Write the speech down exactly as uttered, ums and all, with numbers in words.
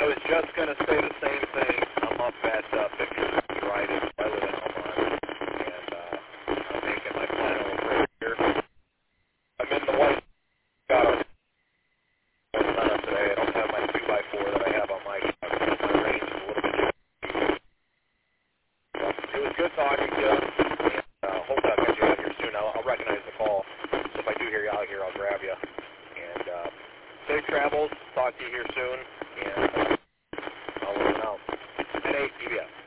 I was just going to say the same thing. I'm up at uh, Victor's Drive-In. I live in Omaha, and uh, I'm making my final approach here. I'm in the white got a setup today. I don't have my two by four that I have on my truck. My range is a little bit different. It was good talking to you, and uh, hope I'll get you out here soon. I'll, I'll recognize the call, so if I do hear you out here, I'll grab you. And uh, safe travels. Talk to you here soon, and uh, I'll let you know. N eight T B S.